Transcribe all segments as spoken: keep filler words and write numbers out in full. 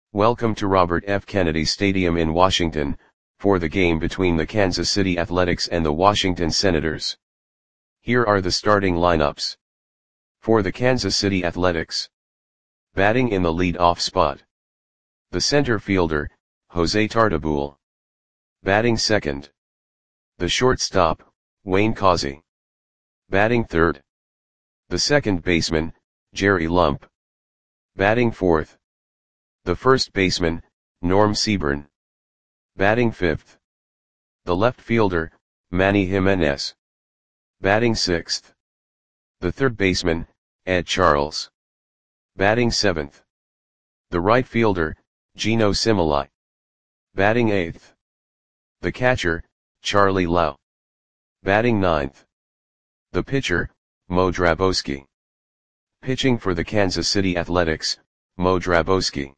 Welcome to Robert F. Kennedy Stadium in Washington, for the game between the Kansas City Athletics and the Washington Senators. Here are the starting lineups. For the Kansas City Athletics. Batting in the lead-off spot. The center fielder, Jose Tartabull. Batting second. The shortstop, Wayne Causey. Batting third. The second baseman, Jerry Lump. Batting fourth. The first baseman, Norm Seaburn. Batting fifth. The left fielder, Manny Jimenez. Batting sixth. The third baseman, Ed Charles. Batting seventh. The right fielder, Geno Similai. Batting eighth. The catcher, Charlie Lau. Batting ninth. The pitcher, Mo Drabowski. Pitching for the Kansas City Athletics, Mo Drabowski.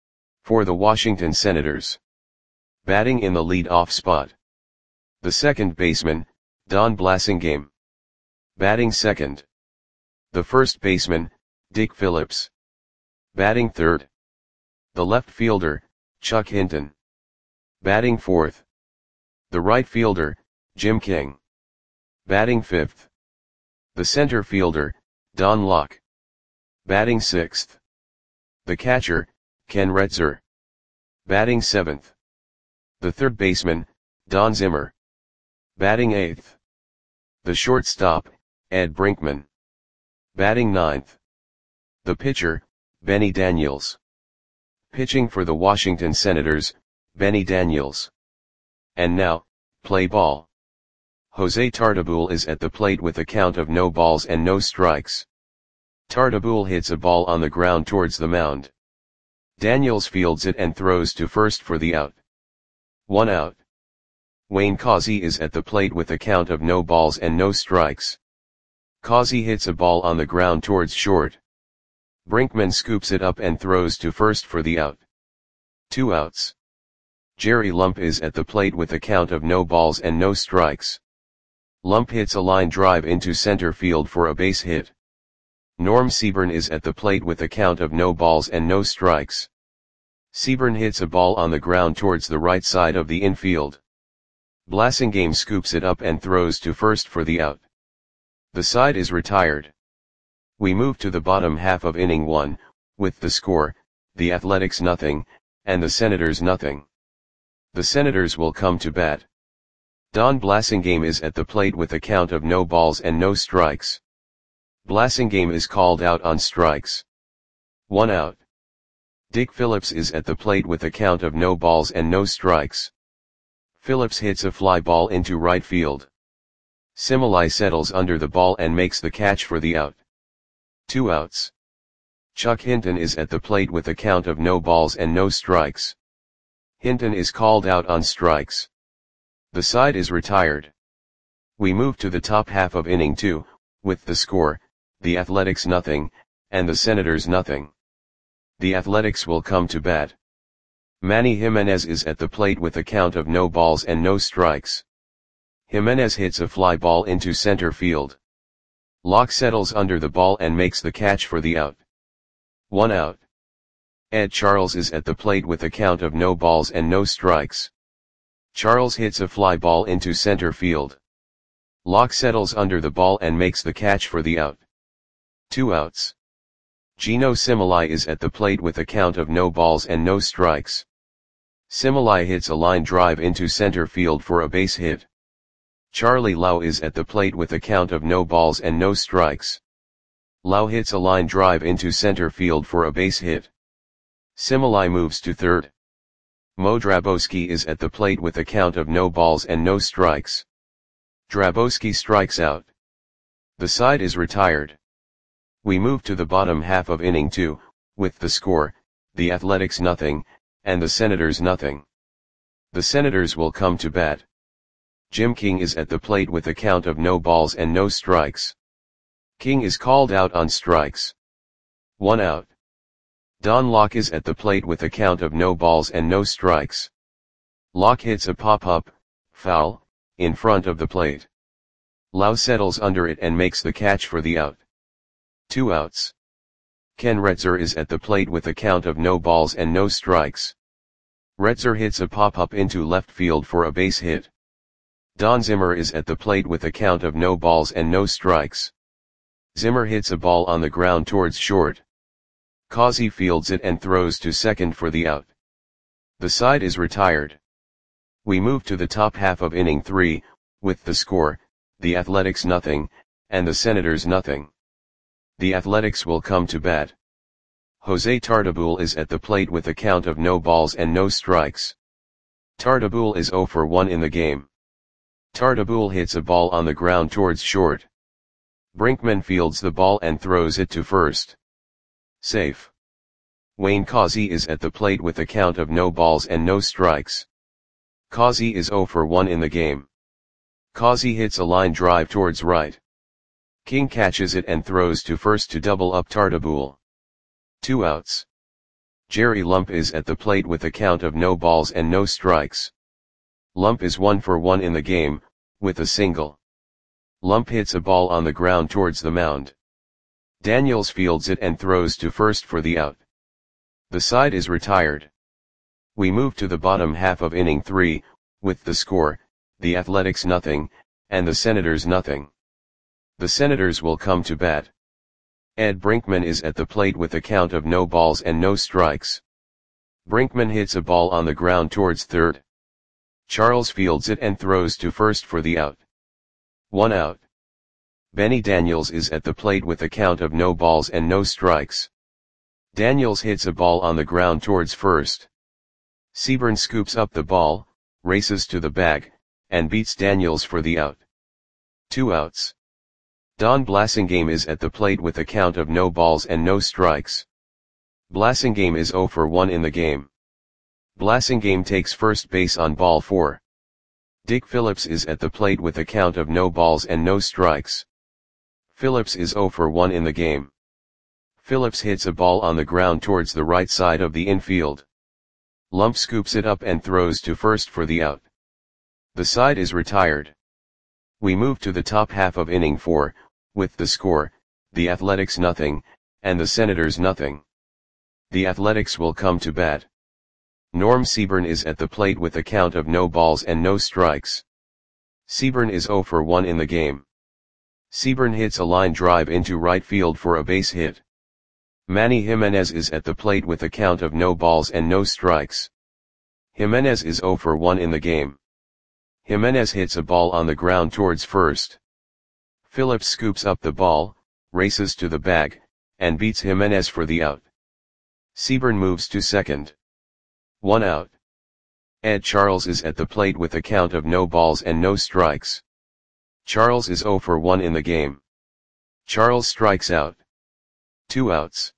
For the Washington Senators. Batting in the lead-off spot. The second baseman, Don Blasingame. Batting second. The first baseman, Dick Phillips. Batting third. The left fielder, Chuck Hinton. Batting fourth. The right fielder, Jim King. Batting fifth. The center fielder, Don Locke. Batting sixth. The catcher, Ken Retzer. Batting seventh. The third baseman, Don Zimmer. Batting eighth. The shortstop, Ed Brinkman. Batting ninth. The pitcher, Benny Daniels. Pitching for the Washington Senators, Benny Daniels. And now, play ball. Jose Tartabull is at the plate with a count of no balls and no strikes. Tartabull hits a ball on the ground towards the mound. Daniels fields it and throws to first for the out. One out. Wayne Causey is at the plate with a count of no balls and no strikes. Causey hits a ball on the ground towards short. Brinkman scoops it up and throws to first for the out. Two outs. Jerry Lump is at the plate with a count of no balls and no strikes. Lump hits a line drive into center field for a base hit. Norm Seaburn is at the plate with a count of no balls and no strikes. Seaburn hits a ball on the ground towards the right side of the infield. Blasingame scoops it up and throws to first for the out. The side is retired. We move to the bottom half of inning one, with the score, the Athletics nothing, and the Senators nothing. The Senators will come to bat. Don Blasingame is at the plate with a count of no balls and no strikes. Blasingame is called out on strikes. One out. Dick Phillips is at the plate with a count of no balls and no strikes. Phillips hits a fly ball into right field. Similai settles under the ball and makes the catch for the out. Two outs. Chuck Hinton is at the plate with a count of no balls and no strikes. Hinton is called out on strikes. The side is retired. We move to the top half of inning two, with the score, the Athletics nothing, and the Senators nothing. The Athletics will come to bat. Manny Jimenez is at the plate with a count of no balls and no strikes. Jimenez hits a fly ball into center field. Locke settles under the ball and makes the catch for the out. One out. Ed Charles is at the plate with a count of no balls and no strikes. Charles hits a fly ball into center field. Locke settles under the ball and makes the catch for the out. Two outs. Geno Similai is at the plate with a count of no balls and no strikes. Similai hits a line drive into center field for a base hit. Charlie Lau is at the plate with a count of no balls and no strikes. Lau hits a line drive into center field for a base hit. Similai moves to third. Mo Drabowski is at the plate with a count of no balls and no strikes. Drabowski strikes out. The side is retired. We move to the bottom half of inning two, with the score, the Athletics nothing, and the Senators nothing. The Senators will come to bat. Jim King is at the plate with a count of no balls and no strikes. King is called out on strikes. One out. Don Locke is at the plate with a count of no balls and no strikes. Locke hits a pop-up, foul, in front of the plate. Lau settles under it and makes the catch for the out. Two outs. Ken Retzer is at the plate with a count of no balls and no strikes. Retzer hits a pop-up into left field for a base hit. Don Zimmer is at the plate with a count of no balls and no strikes. Zimmer hits a ball on the ground towards short. Causey fields it and throws to second for the out. The side is retired. We move to the top half of inning three, with the score, the Athletics nothing, and the Senators nothing. The Athletics will come to bat. Jose Tartabull is at the plate with a count of no balls and no strikes. Tartabull is zero for one in the game. Tartabull hits a ball on the ground towards short. Brinkman fields the ball and throws it to first. Safe. Wayne Causey is at the plate with a count of no balls and no strikes. Causey is zero for one in the game. Causey hits a line drive towards right. King catches it and throws to first to double up Tartabull. Two outs. Jerry Lump is at the plate with a count of no balls and no strikes. Lump is one for one in the game, with a single. Lump hits a ball on the ground towards the mound. Daniels fields it and throws to first for the out. The side is retired. We move to the bottom half of inning three, with the score, the Athletics nothing, and the Senators nothing. The Senators will come to bat. Ed Brinkman is at the plate with a count of no balls and no strikes. Brinkman hits a ball on the ground towards third. Charles fields it and throws to first for the out. One out. Benny Daniels is at the plate with a count of no balls and no strikes. Daniels hits a ball on the ground towards first. Seaburn scoops up the ball, races to the bag, and beats Daniels for the out. Two outs. Don Blasingame is at the plate with a count of no balls and no strikes. Blasingame is zero for one in the game. Blasingame takes first base on ball four. Dick Phillips is at the plate with a count of no balls and no strikes. Phillips is zero for one in the game. Phillips hits a ball on the ground towards the right side of the infield. Lump scoops it up and throws to first for the out. The side is retired. We move to the top half of inning four, with the score, the Athletics nothing, and the Senators nothing. The Athletics will come to bat. Norm Seaburn is at the plate with a count of no balls and no strikes. Seaburn is zero for one in the game. Seaburn hits a line drive into right field for a base hit. Manny Jimenez is at the plate with a count of no balls and no strikes. Jimenez is zero for one in the game. Jimenez hits a ball on the ground towards first. Phillips scoops up the ball, races to the bag, and beats Jimenez for the out. Seaburn moves to second. One out. Ed Charles is at the plate with a count of no balls and no strikes. Charles is zero for one in the game. Charles strikes out. Two outs.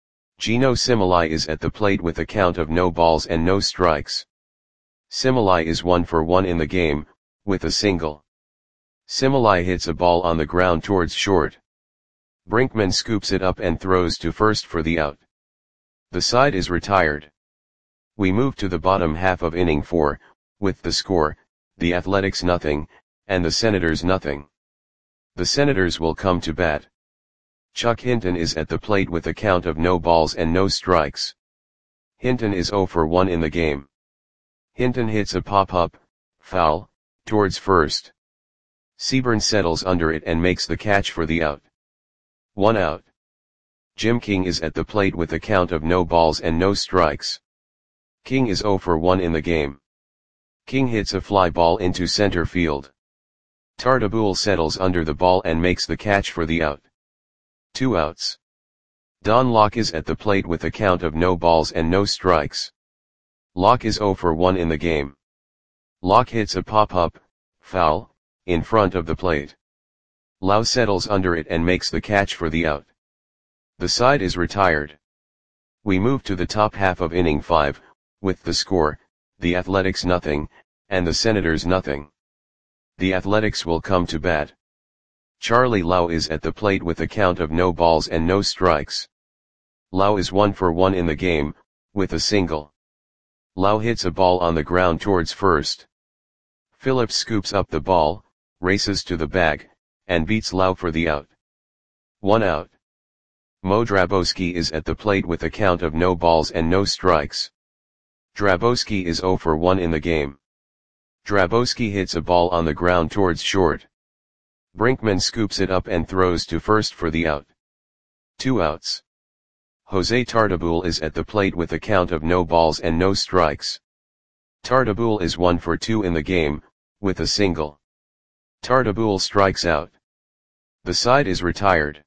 Gino Similai is at the plate with a count of no balls and no strikes. Similai is one for one in the game, with a single. Similai hits a ball on the ground towards short. Brinkman scoops it up and throws to first for the out. The side is retired. We move to the bottom half of inning four, with the score, the Athletics nothing, and the Senators nothing. The Senators will come to bat. Chuck Hinton is at the plate with a count of no balls and no strikes. Hinton is zero for one in the game. Hinton hits a pop-up, foul, towards first. Seaburn settles under it and makes the catch for the out. One out. Jim King is at the plate with a count of no balls and no strikes. King is zero for one in the game. King hits a fly ball into center field. Tartabull settles under the ball and makes the catch for the out. Two outs. Don Locke is at the plate with a count of no balls and no strikes. Locke is zero for one in the game. Locke hits a pop-up, foul, in front of the plate. Lau settles under it and makes the catch for the out. The side is retired. We move to the top half of inning five, with the score, the Athletics nothing, and the Senators nothing. The Athletics will come to bat. Charlie Lau is at the plate with a count of no balls and no strikes. Lau is one for one in the game, with a single. Lau hits a ball on the ground towards first. Phillips scoops up the ball, races to the bag, and beats Lau for the out. One out. Mo Drabowski is at the plate with a count of no balls and no strikes. Drabowski is zero for one in the game. Drabowski hits a ball on the ground towards short. Brinkman scoops it up and throws to first for the out. Two outs. Jose Tartabull is at the plate with a count of no balls and no strikes. Tartabull is one for two in the game, with a single. Tartabull strikes out. The side is retired.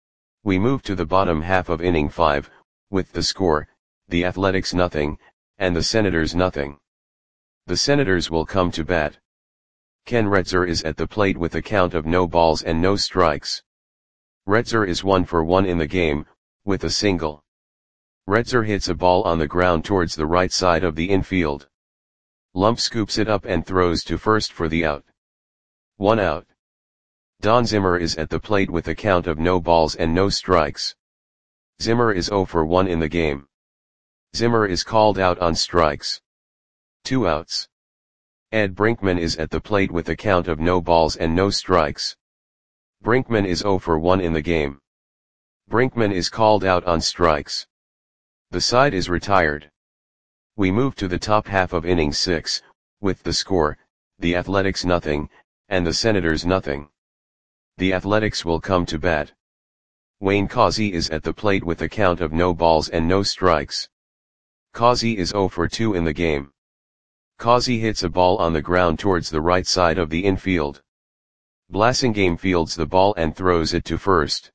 We move to the bottom half of inning five, with the score, the Athletics nothing, and the Senators nothing. The Senators will come to bat. Ken Retzer is at the plate with a count of no balls and no strikes. Retzer is one for one in the game, with a single. Retzer hits a ball on the ground towards the right side of the infield. Lump scoops it up and throws to first for the out. One out. Don Zimmer is at the plate with a count of no balls and no strikes. Zimmer is zero for one in the game. Zimmer is called out on strikes. Two outs. Ed Brinkman is at the plate with a count of no balls and no strikes. Brinkman is zero for one in the game. Brinkman is called out on strikes. The side is retired. We move to the top half of inning six, with the score, the Athletics nothing, and the Senators nothing. The Athletics will come to bat. Wayne Causey is at the plate with a count of no balls and no strikes. Causey is zero for two in the game. Causey hits a ball on the ground towards the right side of the infield. Blasingame fields the ball and throws it to first.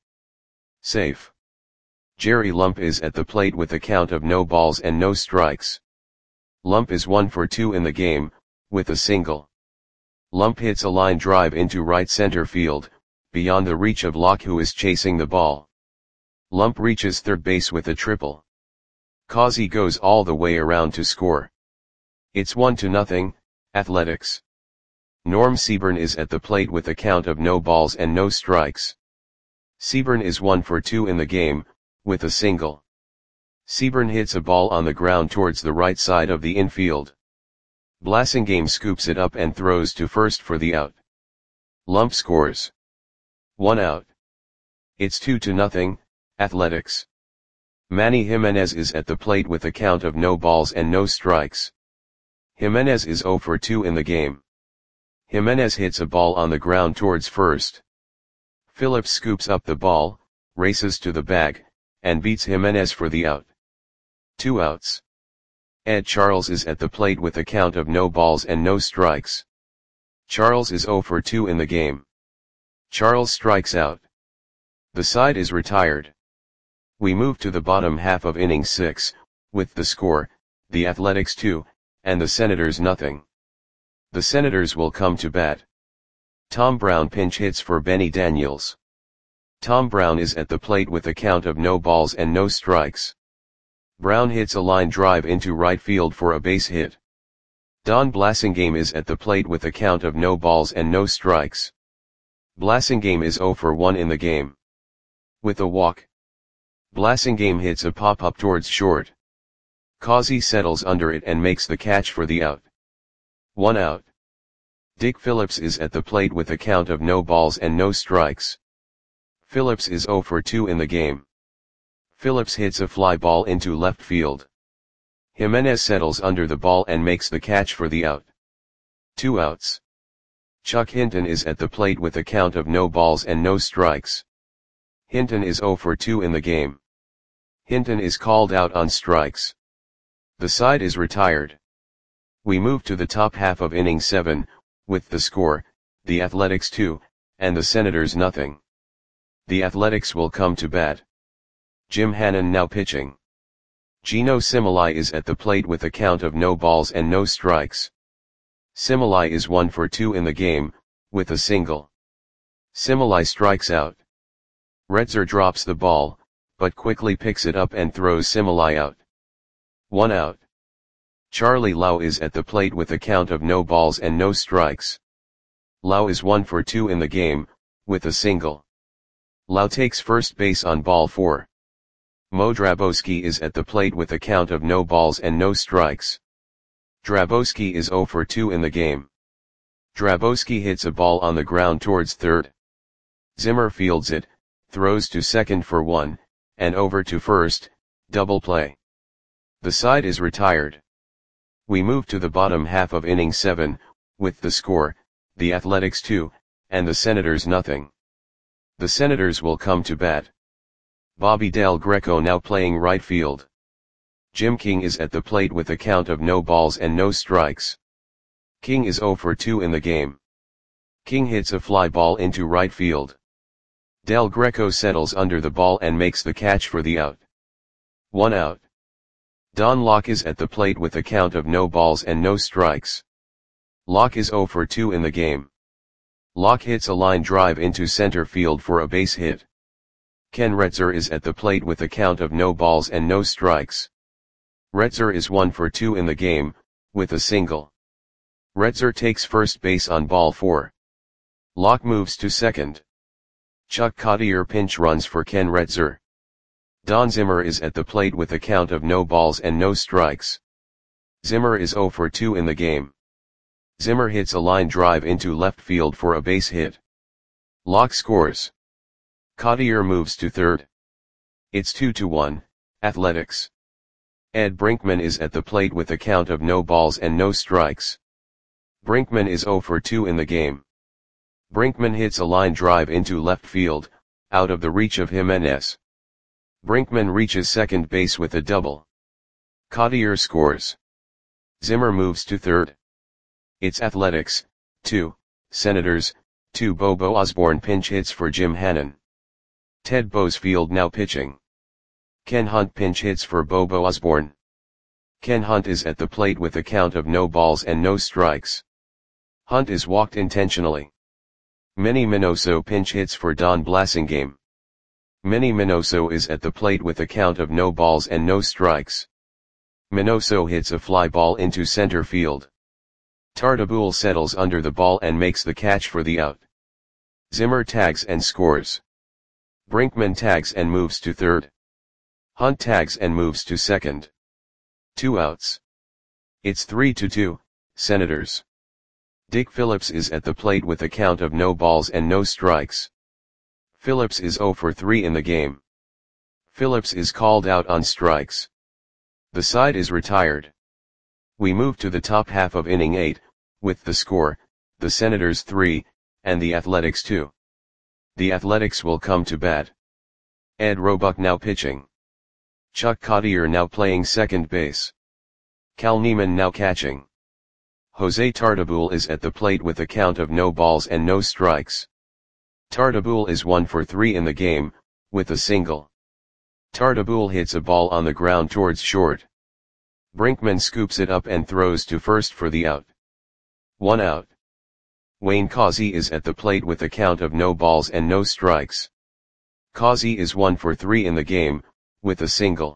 Safe. Jerry Lump is at the plate with a count of no balls and no strikes. Lump is one for two in the game, with a single. Lump hits a line drive into right center field, beyond the reach of Locke, who is chasing the ball. Lump reaches third base with a triple. Causey goes all the way around to score. It's one to nothing, Athletics. Norm Seaburn is at the plate with a count of no balls and no strikes. Seaburn is one for two in the game, with a single. Seaburn hits a ball on the ground towards the right side of the infield. Blasingame scoops it up and throws to first for the out. Lump scores. One out. It's two to nothing, Athletics. Manny Jimenez is at the plate with a count of no balls and no strikes. Jimenez is zero for two in the game. Jimenez hits a ball on the ground towards first. Phillips scoops up the ball, races to the bag, and beats Jimenez for the out. Two outs. Ed Charles is at the plate with a count of no balls and no strikes. Charles is zero for two in the game. Charles strikes out. The side is retired. We move to the bottom half of inning six, with the score, the Athletics two, and the Senators nothing. The Senators will come to bat. Tom Brown pinch hits for Benny Daniels. Tom Brown is at the plate with a count of no balls and no strikes. Brown hits a line drive into right field for a base hit. Don Blasingame is at the plate with a count of no balls and no strikes. Blasingame is zero for one in the game. With a walk. Blasingame hits a pop-up towards short. Causey settles under it and makes the catch for the out. One out. Dick Phillips is at the plate with a count of no balls and no strikes. Phillips is zero for two in the game. Phillips hits a fly ball into left field. Jimenez settles under the ball and makes the catch for the out. Two outs. Chuck Hinton is at the plate with a count of no balls and no strikes. Hinton is zero for two in the game. Hinton is called out on strikes. The side is retired. We move to the top half of inning seven, with the score, the Athletics two, and the Senators nothing. The Athletics will come to bat. Jim Hannon now pitching. Gino Similai is at the plate with a count of no balls and no strikes. Similai is one for two in the game, with a single. Similai strikes out. Retzer drops the ball, but quickly picks it up and throws Similai out. One out. Charlie Lau is at the plate with a count of no balls and no strikes. Lau is one for two in the game, with a single. Lau takes first base on ball four. Mo Drabowski is at the plate with a count of no balls and no strikes. Drabowski is zero for two in the game. Drabowski hits a ball on the ground towards third. Zimmer fields it, throws to second for one, and over to first, double play. The side is retired. We move to the bottom half of inning seven, with the score, the Athletics two, and the Senators nothing. The Senators will come to bat. Bobby Del Greco now playing right field. Jim King is at the plate with a count of no balls and no strikes. King is oh for two in the game. King hits a fly ball into right field. Del Greco settles under the ball and makes the catch for the out. One out. Don Locke is at the plate with a count of no balls and no strikes. Locke is oh for two in the game. Locke hits a line drive into center field for a base hit. Ken Retzer is at the plate with a count of no balls and no strikes. Retzer is one for two in the game, with a single. Retzer takes first base on ball four. Locke moves to second. Chuck Cottier pinch runs for Ken Retzer. Don Zimmer is at the plate with a count of no balls and no strikes. Zimmer is oh for two in the game. Zimmer hits a line drive into left field for a base hit. Locke scores. Cottier moves to third. It's two to one, Athletics. Ed Brinkman is at the plate with a count of no balls and no strikes. Brinkman is oh for two in the game. Brinkman hits a line drive into left field, out of the reach of Jimenez. Brinkman reaches second base with a double. Cottier scores. Zimmer moves to third. It's Athletics, two, Senators, two. Bobo Osborne pinch hits for Jim Hannon. Ted Boesfield now pitching. Ken Hunt pinch hits for Bobo Osborne. Ken Hunt is at the plate with a count of no balls and no strikes. Hunt is walked intentionally. Manny Minoso pinch hits for Don Blasingame. Manny Minoso is at the plate with a count of no balls and no strikes. Minoso hits a fly ball into center field. Tartabull settles under the ball and makes the catch for the out. Zimmer tags and scores. Brinkman tags and moves to third. Hunt tags and moves to second. Two outs. It's three to two, Senators. Dick Phillips is at the plate with a count of no balls and no strikes. Phillips is oh for three in the game. Phillips is called out on strikes. The side is retired. We move to the top half of inning eight, with the score, the Senators three, and the Athletics two. The Athletics will come to bat. Ed Roebuck now pitching. Chuck Cottier now playing second base. Cal Neiman now catching. Jose Tartabull is at the plate with a count of no balls and no strikes. Tartabull is one for three in the game, with a single. Tartabull hits a ball on the ground towards short. Brinkman scoops it up and throws to first for the out. One out. Wayne Causey is at the plate with a count of no balls and no strikes. Causey is one for three in the game, with a single.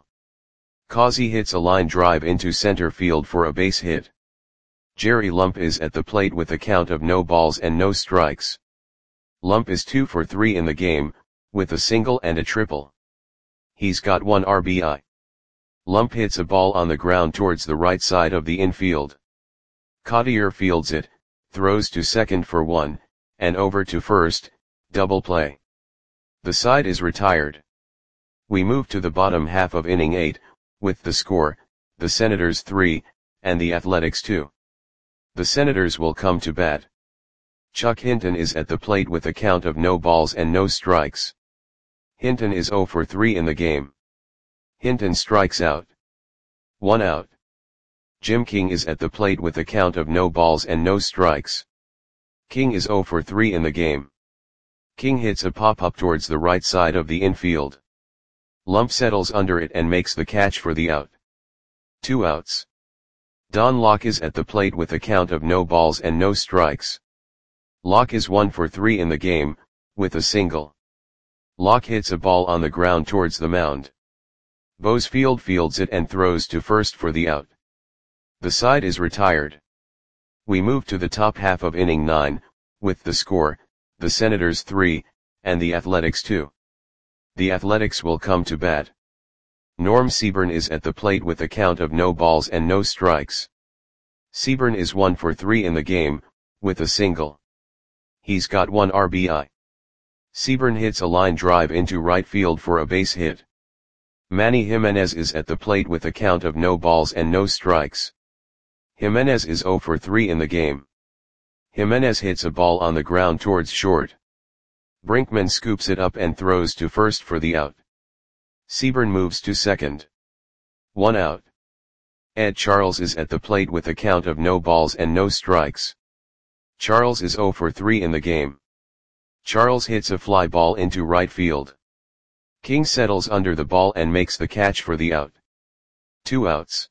Causey hits a line drive into center field for a base hit. Jerry Lump is at the plate with a count of no balls and no strikes. Lump is two for three in the game, with a single and a triple. He's got one R B I. Lump hits a ball on the ground towards the right side of the infield. Cottier fields it, throws to second for one, and over to first, double play. The side is retired. We move to the bottom half of inning eight, with the score, the Senators three, and the Athletics two. The Senators will come to bat. Chuck Hinton is at the plate with a count of no balls and no strikes. Hinton is oh for three in the game. Hinton strikes out. One out. Jim King is at the plate with a count of no balls and no strikes. King is oh for three in the game. King hits a pop-up towards the right side of the infield. Lump settles under it and makes the catch for the out. Two outs. Don Locke is at the plate with a count of no balls and no strikes. Locke is one for three in the game, with a single. Locke hits a ball on the ground towards the mound. Boesfield fields it and throws to first for the out. The side is retired. We move to the top half of inning nine, with the score, the Senators three, and the Athletics two. The Athletics will come to bat. Norm Seaburn is at the plate with a count of no balls and no strikes. Seaburn is one for three in the game, with a single. He's got one R B I. Seaburn hits a line drive into right field for a base hit. Manny Jimenez is at the plate with a count of no balls and no strikes. Jimenez is zero for three in the game. Jimenez hits a ball on the ground towards short. Brinkman scoops it up and throws to first for the out. Seaborn moves to second. One out. Ed Charles is at the plate with a count of no balls and no strikes. Charles is zero for three in the game. Charles hits a fly ball into right field. King settles under the ball and makes the catch for the out. Two outs.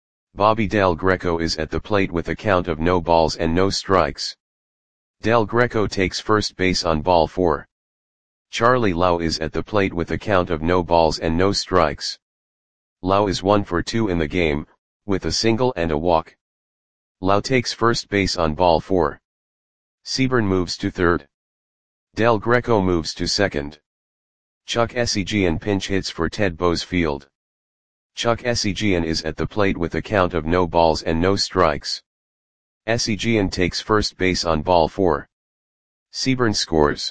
Bobby Del Greco is at the plate with a count of no balls and no strikes. Del Greco takes first base on ball four. Charlie Lau is at the plate with a count of no balls and no strikes. Lau is one for two in the game, with a single and a walk. Lau takes first base on ball four. Seaborn moves to third. Del Greco moves to second. Chuck Essegian pinch hits for Ted Boesfield. Chuck Essegian is at the plate with a count of no balls and no strikes. Essegian takes first base on ball four. Seaborn scores.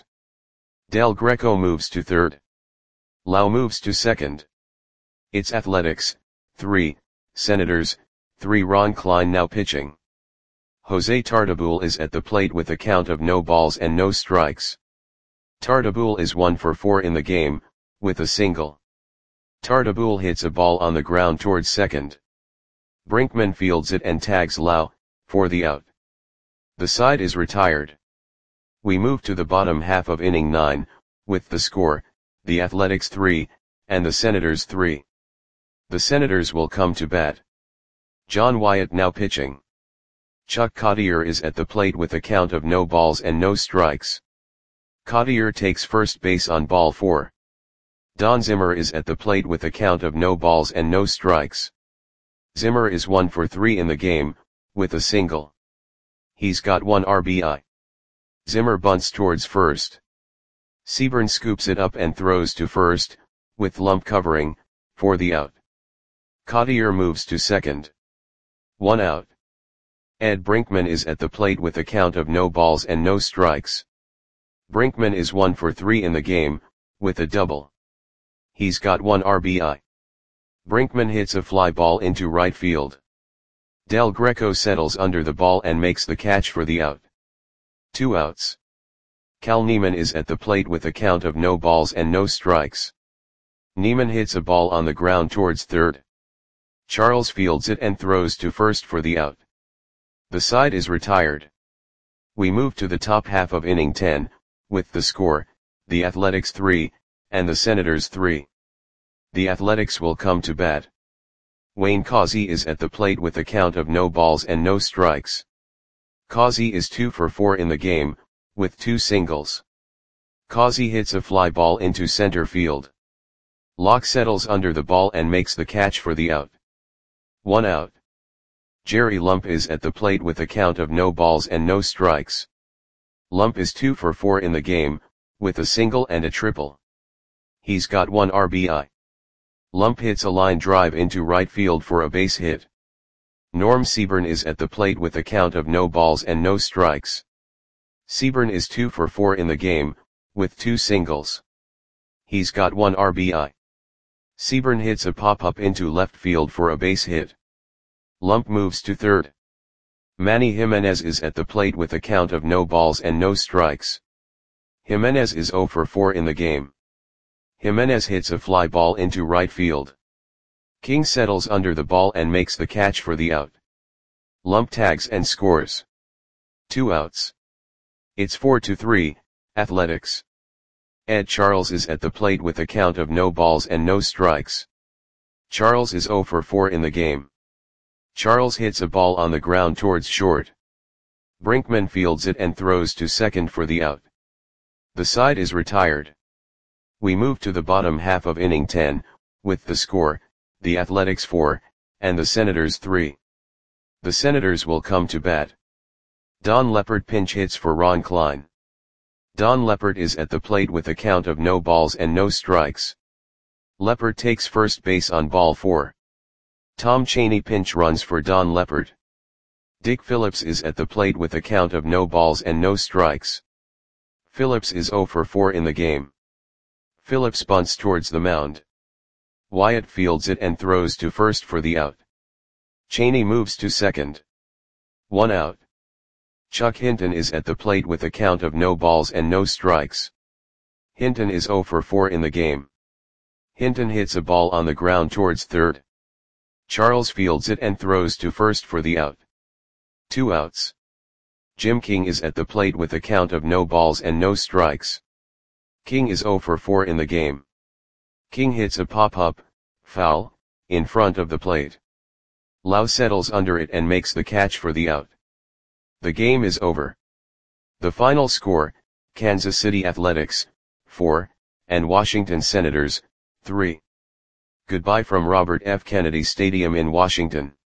Del Greco moves to third. Lau moves to second. It's Athletics, three, Senators, three. Ron Klein now pitching. Jose Tartabull is at the plate with a count of no balls and no strikes. Tartabull is one for four in the game, with a single. Tartabull hits a ball on the ground towards second. Brinkman fields it and tags Lau, for the out. The side is retired. We move to the bottom half of inning nine, with the score, the Athletics three, and the Senators three. The Senators will come to bat. John Wyatt now pitching. Chuck Cottier is at the plate with a count of no balls and no strikes. Cottier takes first base on ball four. Don Zimmer is at the plate with a count of no balls and no strikes. Zimmer is one for three in the game, with a single. He's got one R B I. Zimmer bunts towards first. Seaborn scoops it up and throws to first, with Lump covering, for the out. Cottier moves to second. One out. Ed Brinkman is at the plate with a count of no balls and no strikes. Brinkman is one for three in the game, with a double. He's got one R B I. Brinkman hits a fly ball into right field. Del Greco settles under the ball and makes the catch for the out. Two outs. Cal Neiman is at the plate with a count of no balls and no strikes. Neiman hits a ball on the ground towards third. Charles fields it and throws to first for the out. The side is retired. We move to the top half of inning ten, with the score, the Athletics three, and the Senators three. The Athletics will come to bat. Wayne Causey is at the plate with a count of no balls and no strikes. Causey is two for four in the game, with two singles. Causey hits a fly ball into center field. Locke settles under the ball and makes the catch for the out. One out. Jerry Lump is at the plate with a count of no balls and no strikes. Lump is two for four in the game, with a single and a triple. He's got one R B I. Lump hits a line drive into right field for a base hit. Norm Seaborn is at the plate with a count of no balls and no strikes. Seaborn is two for four in the game, with two singles. He's got one R B I. Seaborn hits a pop-up into left field for a base hit. Lump moves to third. Manny Jimenez is at the plate with a count of no balls and no strikes. Jimenez is zero for four in the game. Jimenez hits a fly ball into right field. King settles under the ball and makes the catch for the out. Lump tags and scores. Two outs. It's four to three, Athletics. Ed Charles is at the plate with a count of no balls and no strikes. Charles is zero for four in the game. Charles hits a ball on the ground towards short. Brinkman fields it and throws to second for the out. The side is retired. We move to the bottom half of inning ten, with the score, the Athletics four, and the Senators three. The Senators will come to bat. Don Leppert pinch hits for Ron Klein. Don Leppert is at the plate with a count of no balls and no strikes. Leppert takes first base on ball four. Tom Cheney pinch runs for Don Leppert. Dick Phillips is at the plate with a count of no balls and no strikes. Phillips is zero for four in the game. Phillips bunts towards the mound. Wyatt fields it and throws to first for the out. Cheney moves to second. One out. Chuck Hinton is at the plate with a count of no balls and no strikes. Hinton is zero for four in the game. Hinton hits a ball on the ground towards third. Charles fields it and throws to first for the out. Two outs. Jim King is at the plate with a count of no balls and no strikes. King is zero for four in the game. King hits a pop-up, foul, in front of the plate. Lau settles under it and makes the catch for the out. The game is over. The final score, Kansas City Athletics, four, and Washington Senators, three. Goodbye from Robert F. Kennedy Stadium in Washington.